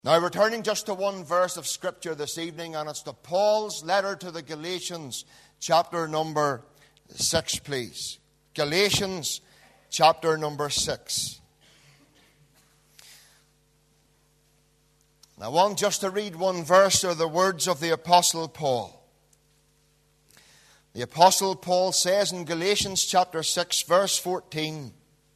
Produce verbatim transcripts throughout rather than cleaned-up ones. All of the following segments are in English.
Now we're turning just to one verse of Scripture this evening, and it's to Paul's letter to the Galatians, chapter number six, please. Galatians, chapter number six. And I want just to read one verse of the words of the Apostle Paul. The Apostle Paul says in Galatians chapter six, verse fourteen,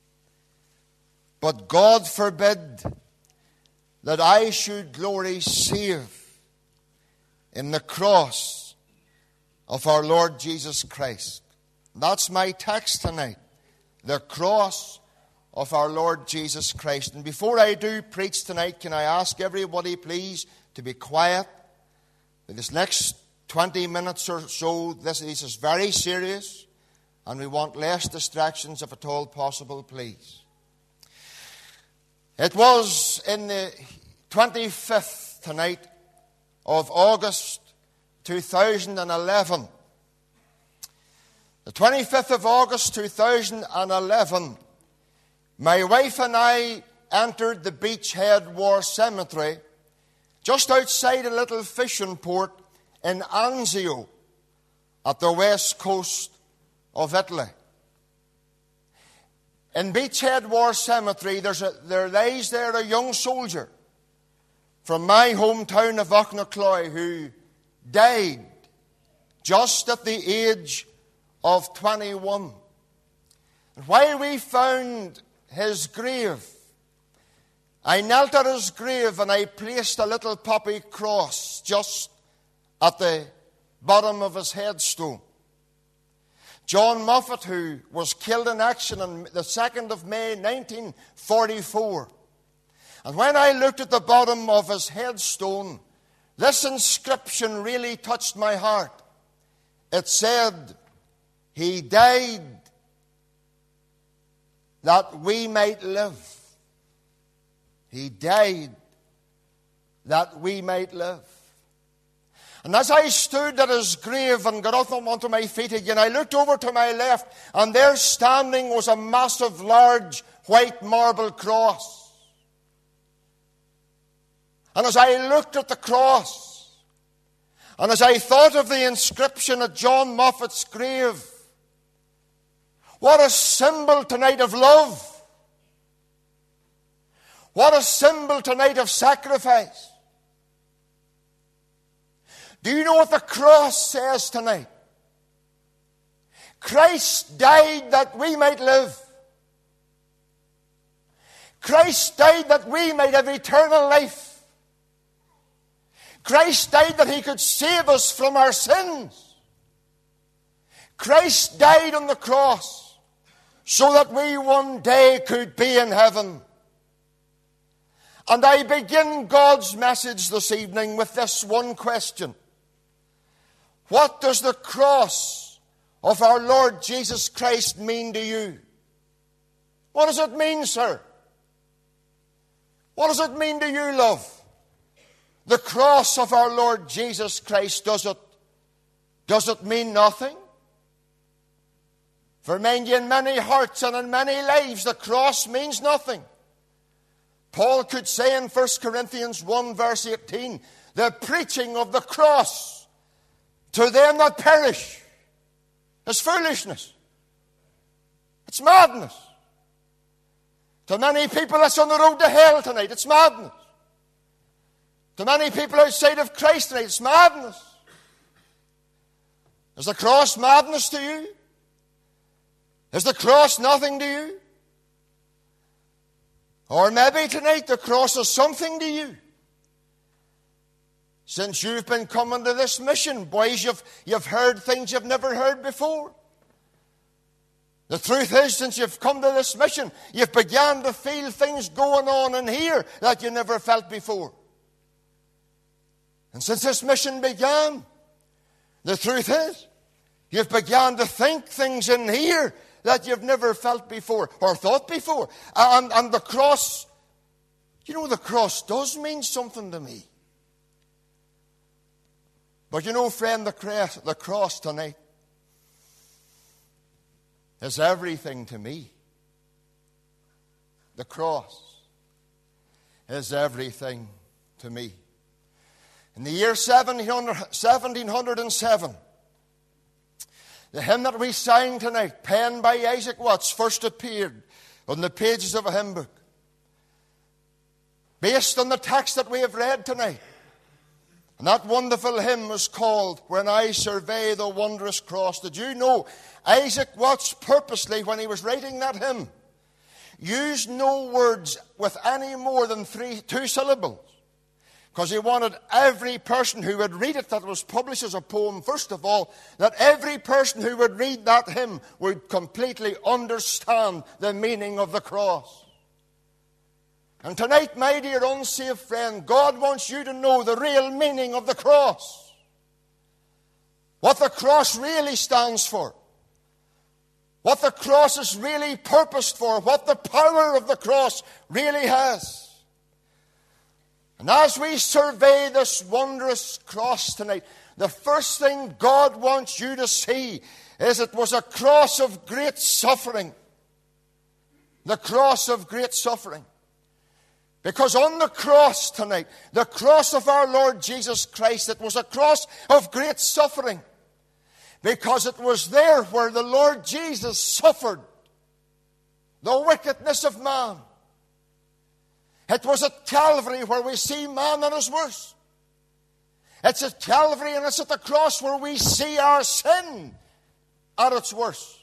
"But God forbid that I should glory save in the cross of our Lord Jesus Christ." That's my text tonight. The cross of our Lord Jesus Christ. And before I do preach tonight, can I ask everybody please to be quiet? For this next twenty minutes or so, this, this is very serious, and we want less distractions if at all possible, please. It was in the twenty-fifth tonight of August two thousand eleven. The twenty-fifth of August two thousand eleven, my wife and I entered the Beachhead War Cemetery just outside a little fishing port in Anzio at the west coast of Italy. In Beachhead War Cemetery, there's a, there lies there a young soldier from my hometown of Auchnacloy who died just at the age of twenty-one. And while we found his grave, I knelt at his grave and I placed a little poppy cross just at the bottom of his headstone. John Moffat, who was killed in action on the second of May nineteen forty-four. And when I looked at the bottom of his headstone, this inscription really touched my heart. It said, "He died that we might live." He died that we might live. And as I stood at his grave and got up onto my feet again, I looked over to my left, and there standing was a massive, large, white marble cross. And as I looked at the cross, and as I thought of the inscription at John Moffat's grave, what a symbol tonight of love. What a symbol tonight of sacrifice. Do you know what the cross says tonight? Christ died that we might live. Christ died that we might have eternal life. Christ died that He could save us from our sins. Christ died on the cross so that we one day could be in heaven. And I begin God's message this evening with this one question. What does the cross of our Lord Jesus Christ mean to you? What does it mean, sir? What does it mean to you, love? The cross of our Lord Jesus Christ, does it, does it mean nothing? For many in many hearts and in many lives, the cross means nothing. Paul could say in First Corinthians one verse eighteen, the preaching of the cross to them that perish is foolishness. It's madness. To many people that's on the road to hell tonight, it's madness. To many people outside of Christ tonight, it's madness. Is the cross madness to you? Is the cross nothing to you? Or maybe tonight the cross is something to you. Since you've been coming to this mission, boys, you've, you've heard things you've never heard before. The truth is, since you've come to this mission, you've begun to feel things going on in here that you never felt before. And since this mission began, the truth is, you've begun to think things in here that you've never felt before or thought before. And, and the cross, you know, the cross does mean something to me. But you know, friend, the cross, the cross tonight is everything to me. The cross is everything to me. In the year seventeen oh seven, the hymn that we sang tonight, penned by Isaac Watts, first appeared on the pages of a hymn book. Based on the text that we have read tonight. And that wonderful hymn was called, When I Survey the Wondrous Cross. Did you know Isaac Watts purposely, when he was writing that hymn, used no words with any more than three, two syllables? Because he wanted every person who would read it, that was published as a poem, first of all, that every person who would read that hymn would completely understand the meaning of the cross. And tonight, my dear unsaved friend, God wants you to know the real meaning of the cross. What the cross really stands for. What the cross is really purposed for. What the power of the cross really has. And as we survey this wondrous cross tonight, the first thing God wants you to see is it was a cross of great suffering. The cross of great suffering. Because on the cross tonight, the cross of our Lord Jesus Christ, it was a cross of great suffering. Because it was there where the Lord Jesus suffered the wickedness of man. It was at Calvary where we see man at his worst. It's at Calvary and it's at the cross where we see our sin at its worst.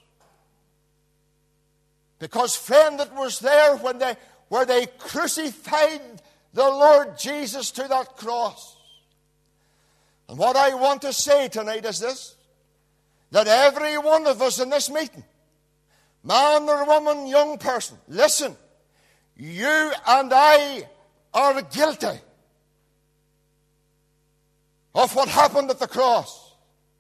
Because, friend, it was there when they, where they crucified the Lord Jesus to that cross. And what I want to say tonight is this, that every one of us in this meeting, man or woman, young person, listen, you and I are guilty of what happened at the cross.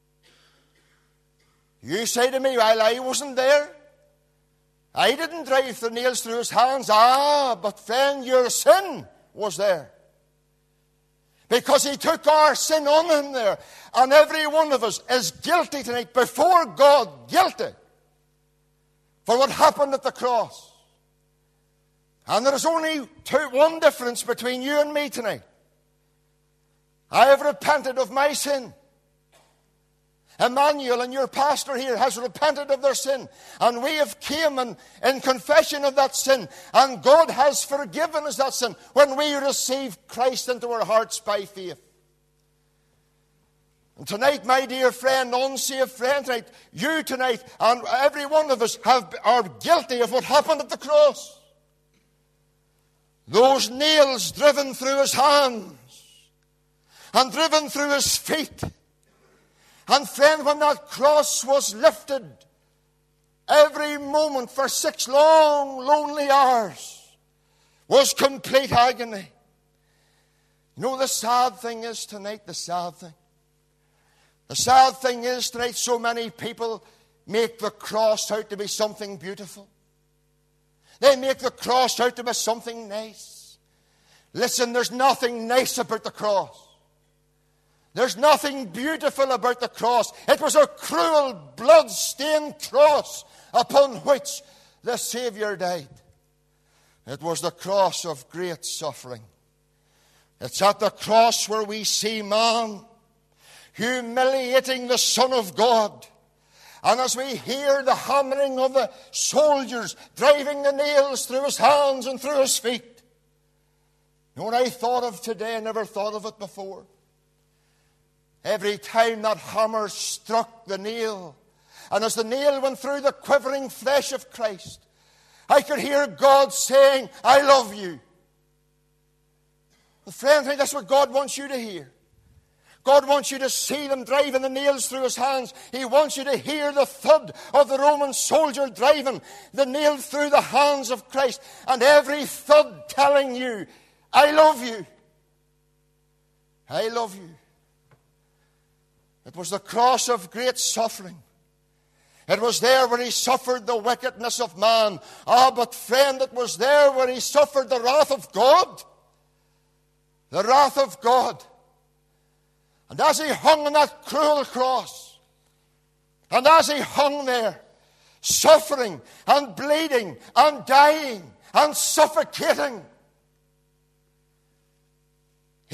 You say to me, well, I wasn't there. I didn't drive the nails through his hands. Ah, but friend, your sin was there. Because he took our sin on him there. And every one of us is guilty tonight before God, guilty for what happened at the cross. And there is only two, one difference between you and me tonight. I have repented of my sin. Emmanuel and your pastor here has repented of their sin. And we have came in, in confession of that sin. And God has forgiven us that sin when we receive Christ into our hearts by faith. And tonight, my dear friend, unsaved friend, tonight, you tonight, and every one of us have, are guilty of what happened at the cross. Those nails driven through his hands and driven through his feet. And friend, when that cross was lifted, every moment for six long, lonely hours was complete agony. You know, the sad thing is tonight, the sad thing. The sad thing is tonight, so many people make the cross out to be something beautiful. They make the cross out to be something nice. Listen, there's nothing nice about the cross. There's nothing beautiful about the cross. It was a cruel, blood-stained cross upon which the Savior died. It was the cross of great suffering. It's at the cross where we see man humiliating the Son of God. And as we hear the hammering of the soldiers driving the nails through his hands and through his feet. You know what I thought of today? I never thought of it before. Every time that hammer struck the nail, and as the nail went through the quivering flesh of Christ, I could hear God saying, I love you. Well, friend, that's what God wants you to hear. God wants you to see them driving the nails through his hands. He wants you to hear the thud of the Roman soldier driving the nail through the hands of Christ. And every thud telling you, I love you. I love you. It was the cross of great suffering. It was there where he suffered the wickedness of man. Ah, but friend, it was there where he suffered the wrath of God. The wrath of God. And as he hung on that cruel cross, and as he hung there, suffering and bleeding and dying and suffocating,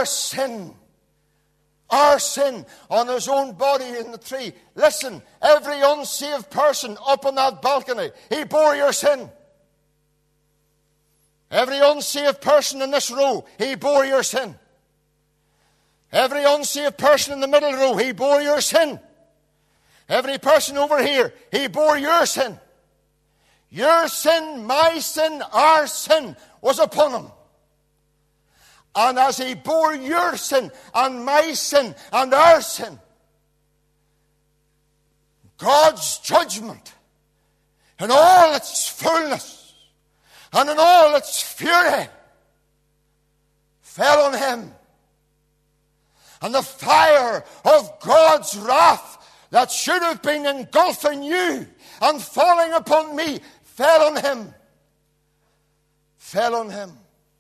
our sin, our sin on his own body in the tree. Listen, every unsaved person up on that balcony, he bore your sin. Every unsaved person in this row, he bore your sin. Every unsaved person in the middle row, he bore your sin. Every person over here, he bore your sin. Your sin, my sin, our sin was upon him. And as he bore your sin and my sin and our sin, God's judgment in all its fullness and in all its fury fell on him. And the fire of God's wrath that should have been engulfing you and falling upon me fell on him. Fell on him.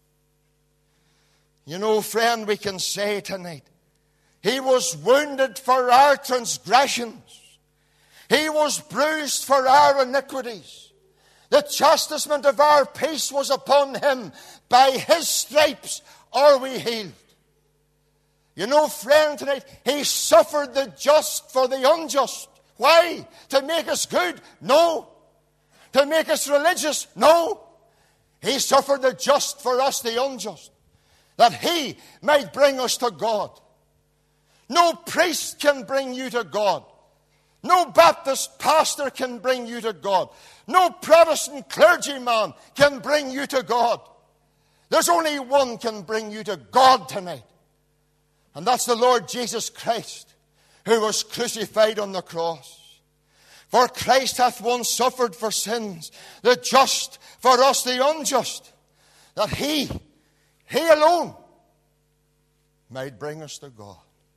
You know, friend, we can say tonight, he was wounded for our transgressions. He was bruised for our iniquities. The chastisement of our peace was upon him. By his stripes are we healed. You know, friend, tonight, he suffered the just for the unjust. Why? To make us good? No. To make us religious? No. He suffered the just for us, the unjust, that he might bring us to God. No priest can bring you to God. No Baptist pastor can bring you to God. No Protestant clergyman can bring you to God. There's only one can bring you to God tonight. And that's the Lord Jesus Christ, who was crucified on the cross. For Christ hath once suffered for sins, the just for us the unjust, that he, he alone, might bring us to God.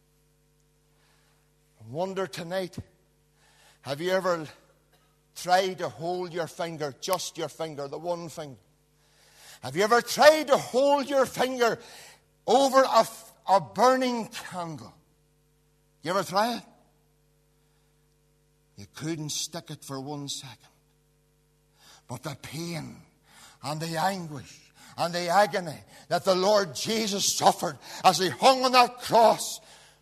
I wonder tonight, have you ever tried to hold your finger, just your finger, the one finger? Have you ever tried to hold your finger over a, a burning candle? You ever try it? You couldn't stick it for one second. But the pain and the anguish and the agony that the Lord Jesus suffered as he hung on that cross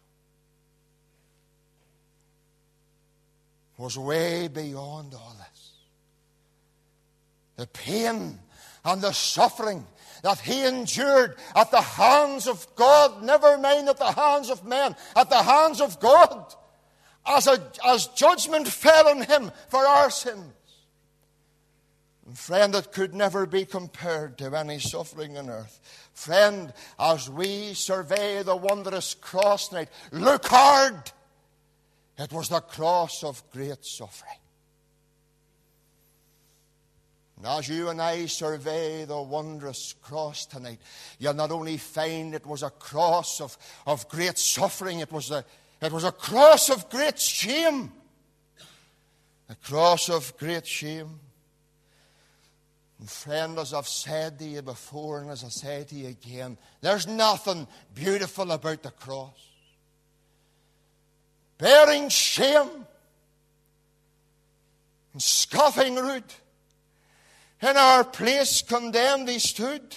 was way beyond all this. The pain and the suffering that he endured at the hands of God, never mind at the hands of men, at the hands of God, as, a, as judgment fell on him for our sins. And friend, it could never be compared to any suffering on earth. Friend, as we survey the wondrous cross tonight, look hard. It was the cross of great suffering. And as you and I survey the wondrous cross tonight, you'll not only find it was a cross of, of great suffering, it was, a, it was a cross of great shame. A cross of great shame. And friend, as I've said to you before, and as I say to you again, there's nothing beautiful about the cross. Bearing shame and scoffing rude, in our place condemned he stood.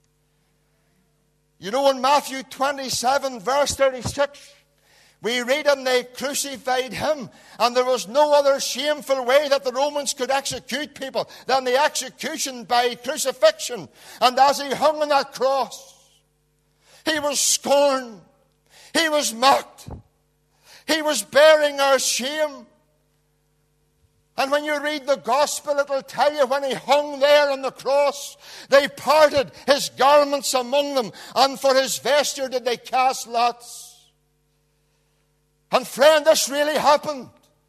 You know, in Matthew twenty-seven, verse thirty-six, we read, and they crucified him, and there was no other shameful way that the Romans could execute people than the execution by crucifixion. And as he hung on that cross, he was scorned, he was mocked, he was bearing our shame. And when you read the gospel, it'll tell you when he hung there on the cross, they parted his garments among them, and for his vesture did they cast lots. And friend, this really happened.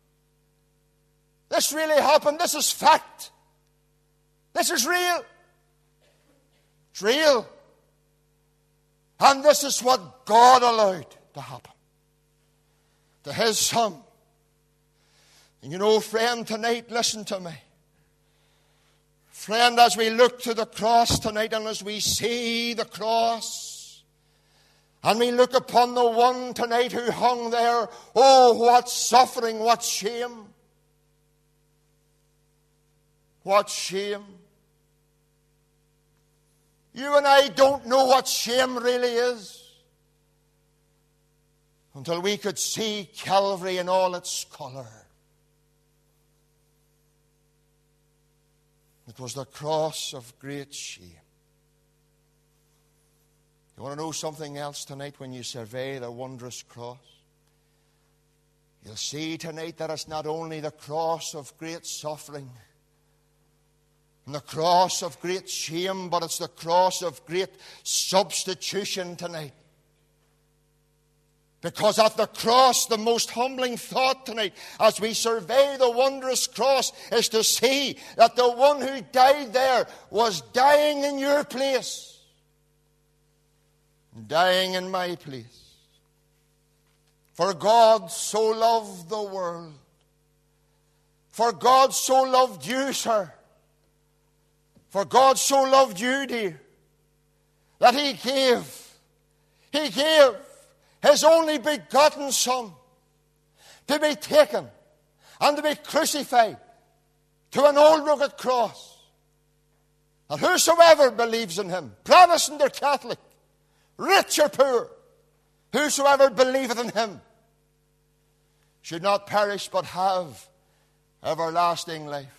This really happened. This is fact. This is real. It's real. And this is what God allowed to happen to his Son. And you know, friend, tonight, listen to me. Friend, as we look to the cross tonight, and as we see the cross, and we look upon the one tonight who hung there, oh, what suffering, what shame. What shame. You and I don't know what shame really is. until we could see Calvary in all its colour. It was the cross of great shame. You want to know something else tonight when you survey the wondrous cross? You'll see tonight that it's not only the cross of great suffering and the cross of great shame, but it's the cross of great substitution tonight. Because at the cross, the most humbling thought tonight, as we survey the wondrous cross, is to see that the one who died there was dying in your place, dying in my place. For God so loved the world. For God so loved you, sir. For God so loved you, dear, that He gave, He gave His only begotten Son to be taken and to be crucified to an old rugged cross. And whosoever believes in Him, Protestant or Catholic, rich or poor, whosoever believeth in Him should not perish but have everlasting life.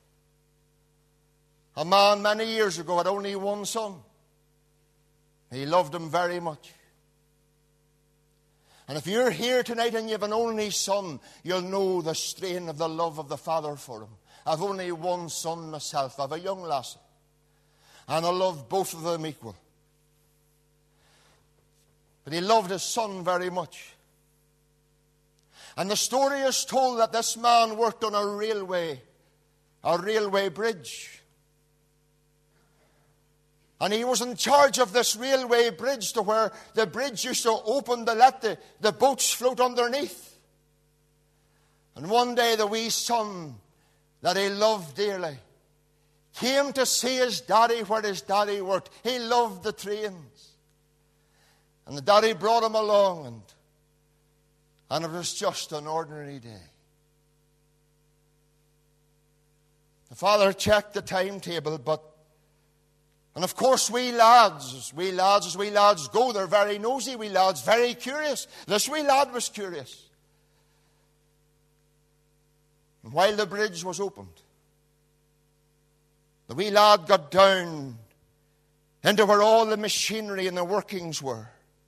A man many years ago had only one son. He loved him very much. And if you're here tonight and you have an only son, you'll know the strain of the love of the Father for him. I've only one son myself. I've a young lassie. And I love both of them equal. But he loved his son very much. And the story is told that this man worked on a railway, a railway bridge. And he was in charge of this railway bridge, to where the bridge used to open to let the, the boats float underneath. And one day the wee son that he loved dearly came to see his daddy where his daddy worked. He loved the trains. And the daddy brought him along, and, and it was just an ordinary day. The father checked the timetable, but and of course, we lads, as we lads, as we lads go, they're very nosy, we lads, very curious. This wee lad was curious. And while the bridge was opened, the wee lad got down into where all the machinery and the workings were.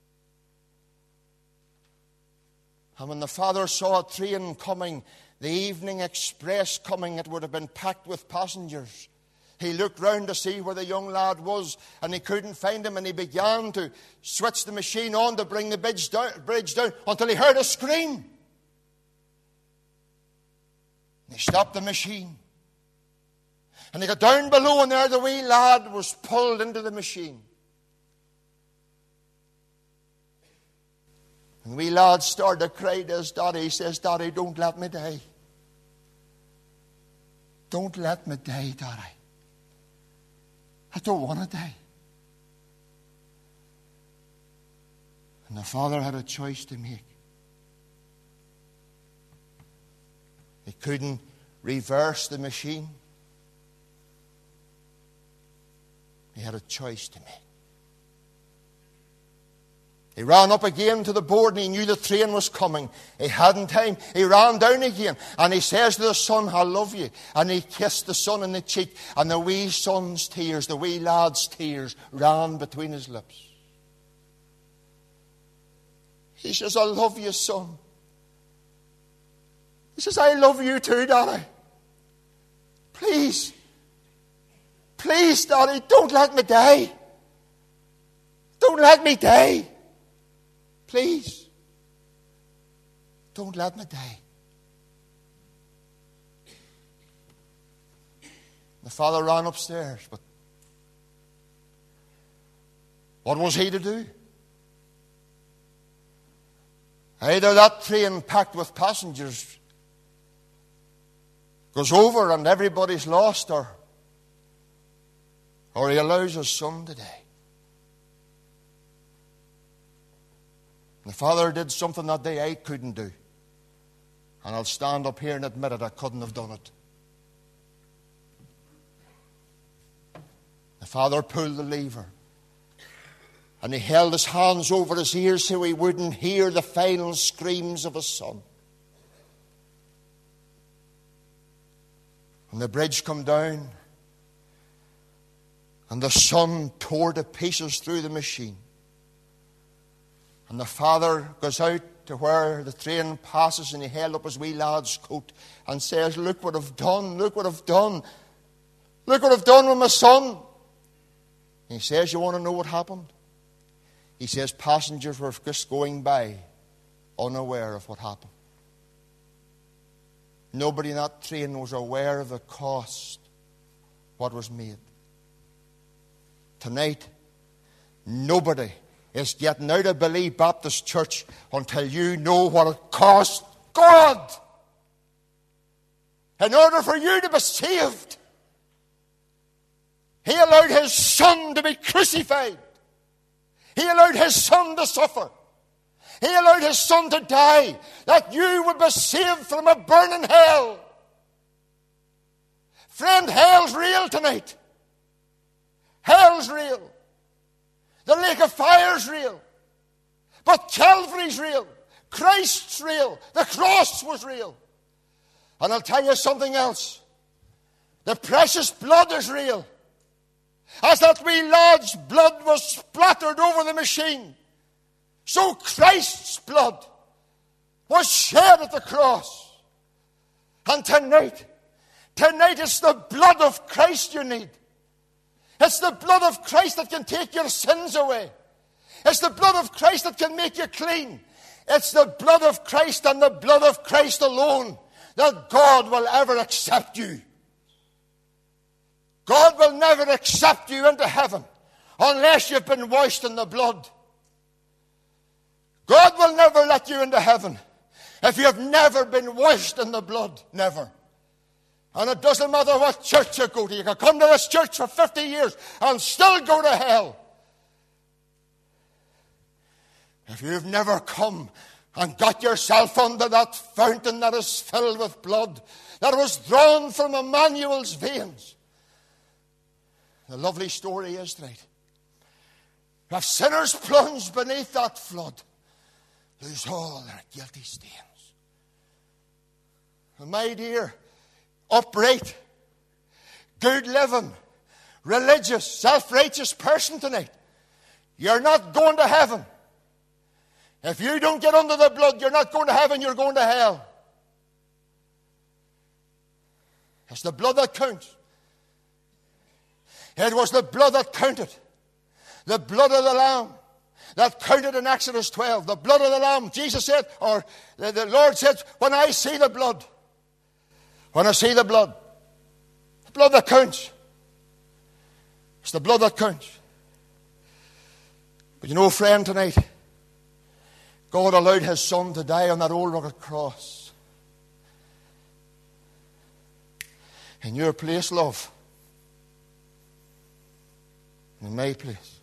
And when the father saw a train coming, the evening express coming, it would have been packed with passengers. He looked round to see where the young lad was, and he couldn't find him, and he began to switch the machine on to bring the bridge down, bridge down until he heard a scream. And he stopped the machine. And he got down below, and there the wee lad was pulled into the machine. And the wee lad started to cry to his daddy. He says, "Daddy, don't let me die. Don't let me die, Daddy. I don't want to die." And the father had a choice to make. He couldn't reverse the machine. He had a choice to make. He ran up again to the board, and he knew the train was coming. He hadn't time. He ran down again, and he says to the son, "I love you." And he kissed the son on the cheek, and the wee son's tears, the wee lad's tears, ran between his lips. He says, "I love you, son." He says, "I love you too, Daddy. Please, please, Daddy, don't let me die. Don't let me die. Please, don't let me die." The father ran upstairs, but what was he to do? Either that train packed with passengers goes over and everybody's lost, or, or he allows his son to die. The father did something that day I couldn't do. And I'll stand up here and admit it, I couldn't have done it. The father pulled the lever. And he held his hands over his ears so he wouldn't hear the final screams of his son. And the bridge come down, and the son tore to pieces through the machine. And the father goes out to where the train passes, and he held up his wee lad's coat and says, "Look what I've done, look what I've done. Look what I've done with my son." And he says, "You want to know what happened?" He says, "Passengers were just going by, unaware of what happened. Nobody in that train was aware of the cost, what was made." Tonight, nobody is getting out of Believe Baptist Church until you know what it cost God in order for you to be saved. He allowed his son to be crucified. He allowed his son to suffer. He allowed his son to die, that you would be saved from a burning hell. Friend, hell's real tonight. Hell's real. The lake of fire's real. But Calvary's real. Christ's real. The cross was real. And I'll tell you something else. The precious blood is real. As that wee lad's blood was splattered over the machine, so Christ's blood was shed at the cross. And tonight, tonight it's the blood of Christ you need. It's the blood of Christ that can take your sins away. It's the blood of Christ that can make you clean. It's the blood of Christ and the blood of Christ alone that God will ever accept you. God will never accept you into heaven unless you've been washed in the blood. God will never let you into heaven if you have never been washed in the blood. Never. And it doesn't matter what church you go to. You can come to this church for fifty years and still go to hell. If you've never come and got yourself under that fountain that is filled with blood, that was drawn from Emmanuel's veins. The lovely story is tonight. If sinners plunge beneath that flood, lose all their guilty stains. And my dear, upright, good living, religious, self-righteous person tonight, you're not going to heaven. If you don't get under the blood, you're not going to heaven, you're going to hell. It's the blood that counts. It was the blood that counted. The blood of the Lamb that counted in Exodus twelve. The blood of the Lamb. Jesus said, or the, the Lord said, when I see the blood, when I see the blood, the blood that counts. It's the blood that counts. But you know, friend, tonight, God allowed his son to die on that old rugged cross. In your place, love. In my place.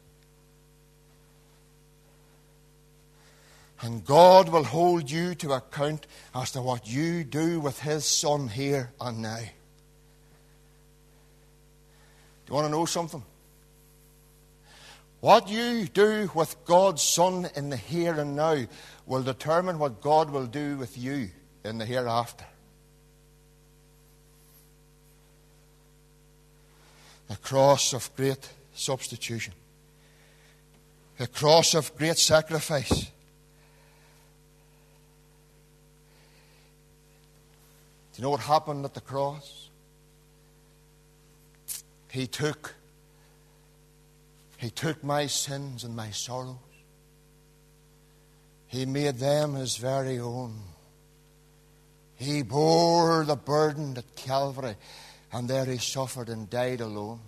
And God will hold you to account as to what you do with his son here and now. Do you want to know something? What you do with God's son in the here and now will determine what God will do with you in the hereafter. The cross of great substitution. The cross of great sacrifice. Do you know what happened at the cross? He took He took my sins and my sorrows. He made them his very own. He bore the burden at Calvary, and there he suffered and died alone.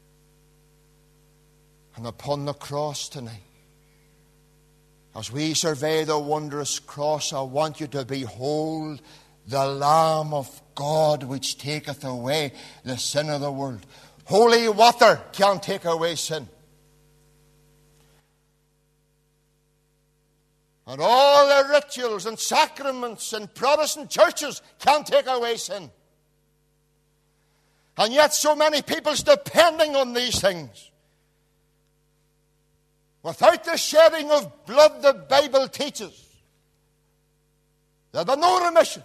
And upon the cross tonight, as we survey the wondrous cross, I want you to behold the Lamb of God which taketh away the sin of the world. Holy water can't take away sin. And all the rituals and sacraments in Protestant churches can't take away sin. And yet so many people's depending on these things. Without the shedding of blood, the Bible teaches, there'll be no remission.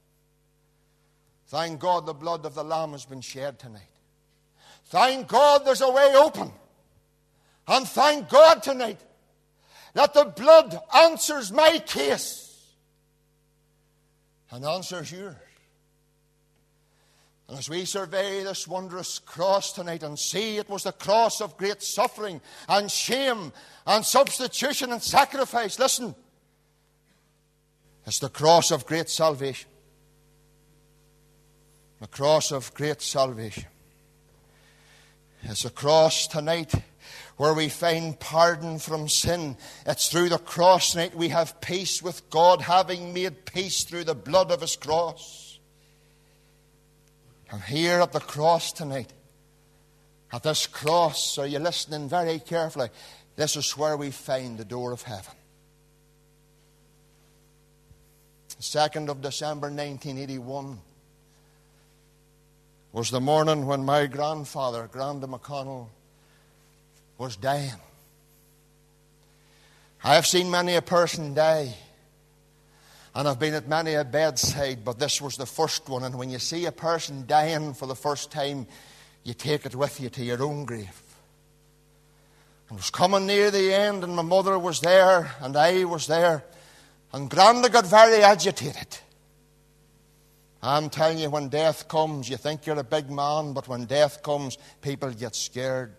Thank God the blood of the Lamb has been shed tonight. Thank God there's a way open. And thank God tonight that the blood answers my case and answers yours. And as we survey this wondrous cross tonight and see it was the cross of great suffering and shame and substitution and sacrifice, listen, it's the cross of great salvation. The cross of great salvation. It's a cross tonight where we find pardon from sin. It's through the cross tonight we have peace with God, having made peace through the blood of His cross. And here at the cross tonight, at this cross, are you listening very carefully? This is where we find the door of heaven. The second of December nineteen eighty-one was the morning when my grandfather, Granda McConnell, was dying. I have seen many a person die, and I've been at many a bedside, but this was the first one. And when you see a person dying for the first time, you take it with you to your own grave. It was coming near the end, and my mother was there, and I was there, and Granda got very agitated. I'm telling you, when death comes, you think you're a big man, but when death comes, people get scared.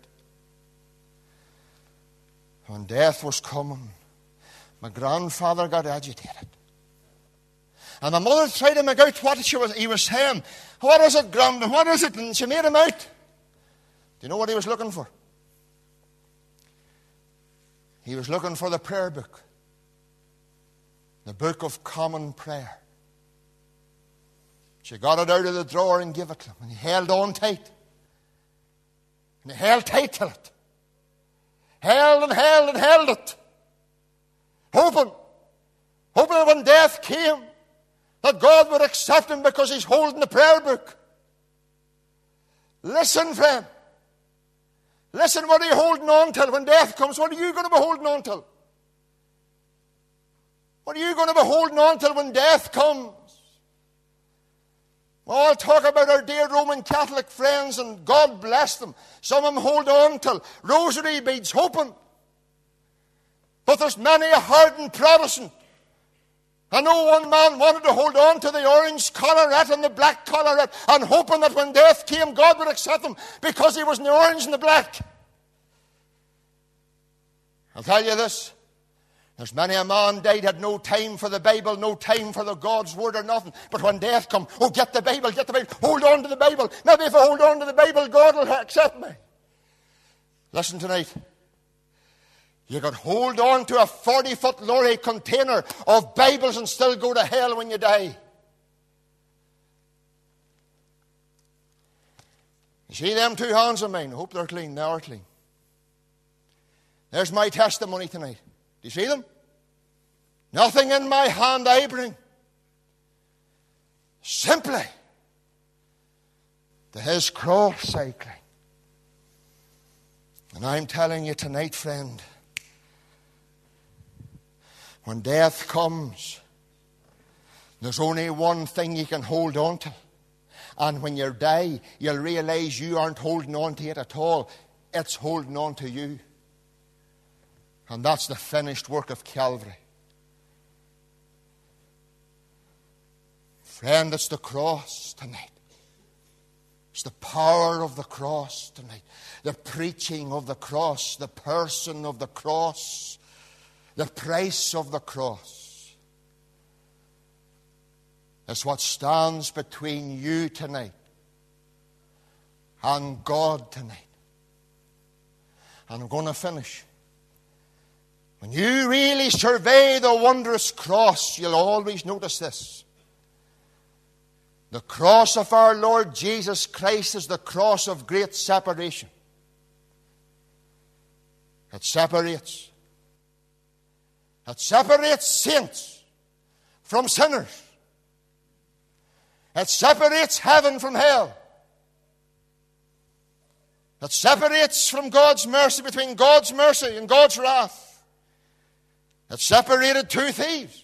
When death was coming, my grandfather got agitated. And my mother tried to make out what she was, he was saying. What is it, Granda? What is it? And she made him out. Do you know what he was looking for? He was looking for the prayer book. The book of common prayer. She got it out of the drawer and gave it to him. And he held on tight. And he held tight to it. Held and held and held it. Hoping, hoping that when death came, that God would accept him because he's holding the prayer book. Listen, friend. Listen, what are you holding on to when death comes? What are you going to be holding on to? What are you going to be holding on to when death comes? We all talk about our dear Roman Catholic friends, and God bless them. Some of them hold on to rosary beads, hoping. But there's many a hardened Protestant. I know one man wanted to hold on to the orange collarette and the black collarette, and hoping that when death came, God would accept him because he was in the orange and the black. I'll tell you this. There's many a man died, had no time for the Bible, no time for the God's Word or nothing. But when death comes, oh, get the Bible, get the Bible, hold on to the Bible. Maybe if I hold on to the Bible, God will accept me. Listen tonight. You could hold on to a forty-foot lorry container of Bibles and still go to hell when you die. You see them two hands of mine? I hope they're clean. They are clean. There's my testimony tonight. Do you see them? Nothing in my hand I bring. Simply to his cross I cling. And I'm telling you tonight, friend, when death comes, there's only one thing you can hold on to. And when you die, you'll realize you aren't holding on to it at all. It's holding on to you. And that's the finished work of Calvary. Friend, it's the cross tonight. It's the power of the cross tonight. The preaching of the cross. The person of the cross. The price of the cross. It's what stands between you tonight and God tonight. And I'm going to finish. When you really survey the wondrous cross, you'll always notice this. The cross of our Lord Jesus Christ is the cross of great separation. It separates. It separates saints from sinners. It separates heaven from hell. That separates from God's mercy, between God's mercy and God's wrath. It separated two thieves.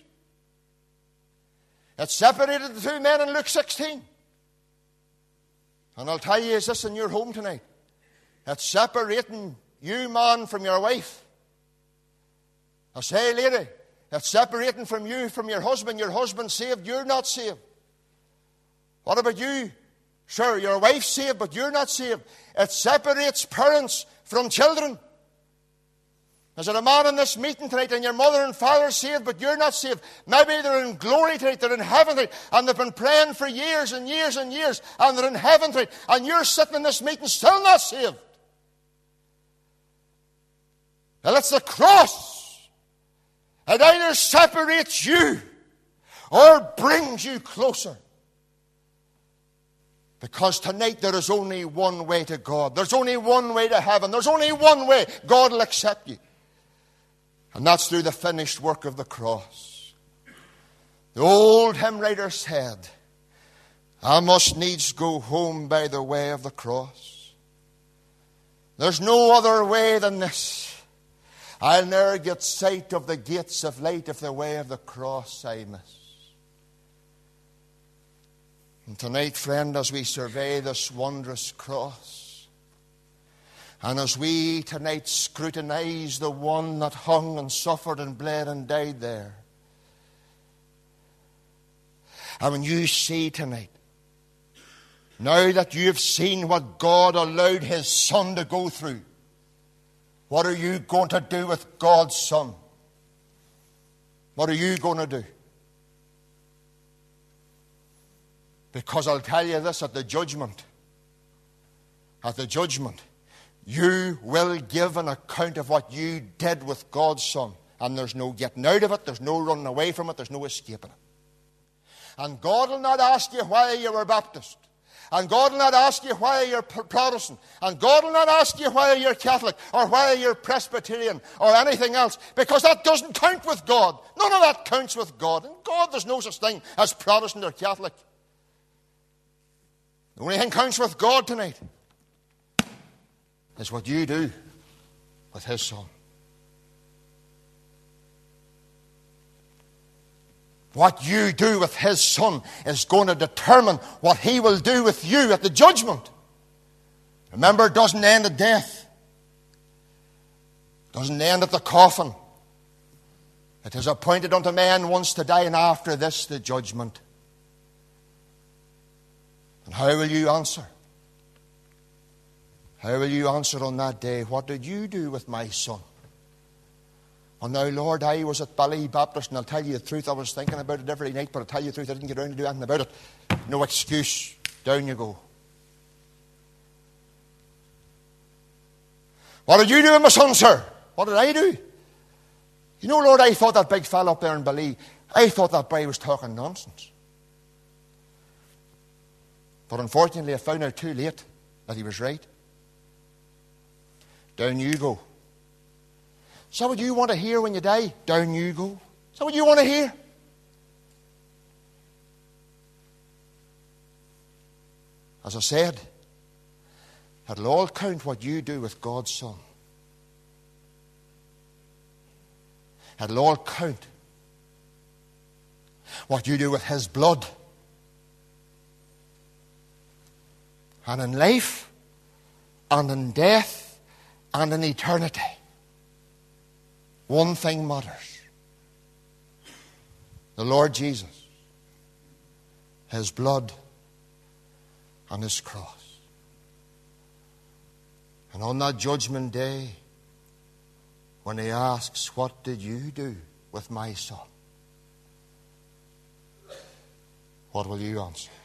It separated the two men in Luke sixteen. And I'll tell you, is this in your home tonight? It's separating you, man, from your wife. I say, lady, it's separating from you from your husband. Your husband's saved, you're not saved. What about you? Sure, your wife's saved, but you're not saved. It separates parents from children. Is there a man in this meeting tonight and your mother and father are saved, but you're not saved? Maybe they're in glory tonight, they're in heaven tonight, and they've been praying for years and years and years, and they're in heaven tonight, and you're sitting in this meeting still not saved. Well, it's the cross. It either separates you or brings you closer. Because tonight there is only one way to God. There's only one way to heaven. There's only one way God will accept you. And that's through the finished work of the cross. The old hymn writer said, I must needs go home by the way of the cross. There's no other way than this. I'll ne'er get sight of the gates of light if the way of the cross I miss. And tonight, friend, as we survey this wondrous cross, and as we tonight scrutinize the one that hung and suffered and bled and died there, and when you see tonight, now that you've seen what God allowed His Son to go through, what are you going to do with God's Son? What are you going to do? Because I'll tell you this, at the judgment, at the judgment, you will give an account of what you did with God's Son. And there's no getting out of it, there's no running away from it, there's no escaping it. And God will not ask you why you were Baptist. And God will not ask you why you're Protestant. And God will not ask you why you're Catholic or why you're Presbyterian or anything else. Because that doesn't count with God. None of that counts with God. In God, there's no such thing as Protestant or Catholic. The only thing counts with God tonight is what you do with His Son. What you do with His Son is going to determine what He will do with you at the judgment. Remember, it doesn't end at death. It doesn't end at the coffin. It is appointed unto man once to die, and after this the judgment. And how will you answer? How will you answer on that day? What did you do with my son? And now, Lord, I was at Bally Baptist, and I'll tell you the truth, I was thinking about it every night, but I'll tell you the truth, I didn't get around to do anything about it. No excuse. Down you go. What did you do with my son, sir? What did I do? You know, Lord, I thought that big fella up there in Bally, I thought that boy was talking nonsense. But unfortunately, I found out too late that he was right. Down you go. Is that what you want to hear when you die? Down you go. Is that what you want to hear? As I said, it'll all count what you do with God's Son. It'll all count what you do with His blood. And in life, and in death, and in eternity, one thing matters. The Lord Jesus, His blood, and His cross. And on that judgment day, when He asks, what did you do with my son? What will you answer?